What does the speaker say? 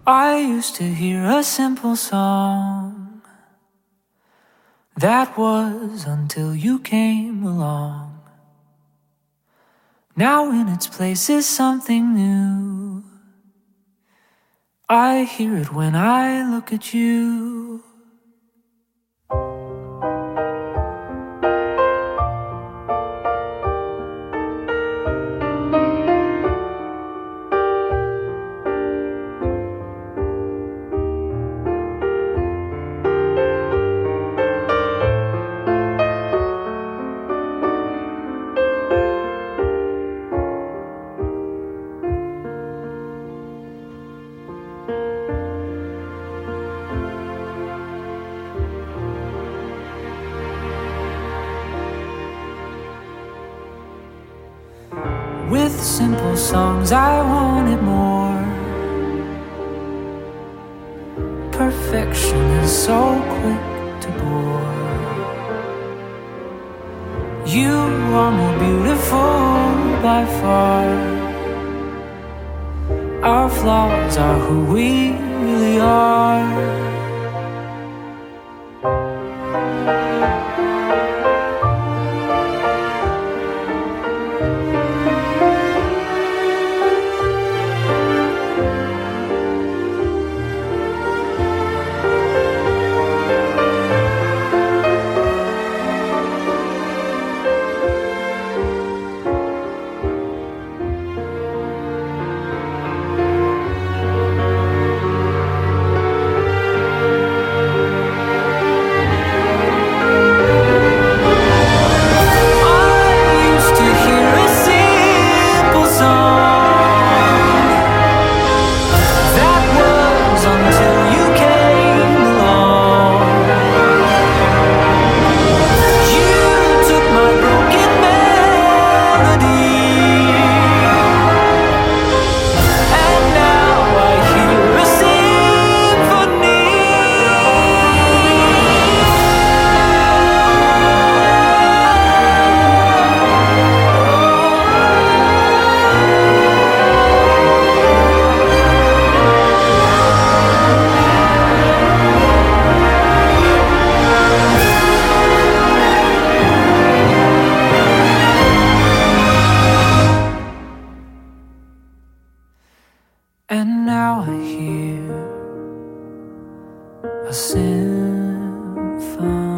I used to hear a simple song. That was until you came along. Now in its place is something new. I hear it when I look at you. With simple songs I wanted more. Perfection is so quick to bore. You are more beautiful by far. Our flaws are who we really are. And now I hear a symphony.